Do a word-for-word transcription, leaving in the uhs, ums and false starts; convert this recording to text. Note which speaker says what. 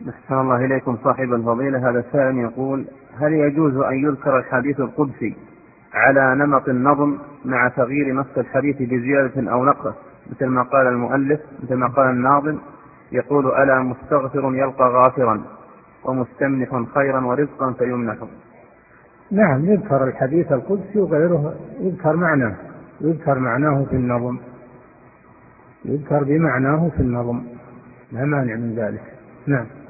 Speaker 1: أحسن الله إليكم صاحب الفضيلة. هذا سائل يقول: هل يجوز أن يذكر الحديث القدسي على نمط النظم مع تغيير نص الحديث بزيادة أو نقص، مثل ما قال المؤلف، مثل ما قال الناظم يقول: ألا مستغفر يلقى غافرا ومستمنح خيرا ورزقا فيمنح؟
Speaker 2: نعم، يذكر الحديث القدسي وغيره، يذكر معناه يذكر معناه في النظم، يذكر بمعناه في النظم، لا مانع من ذلك. نعم.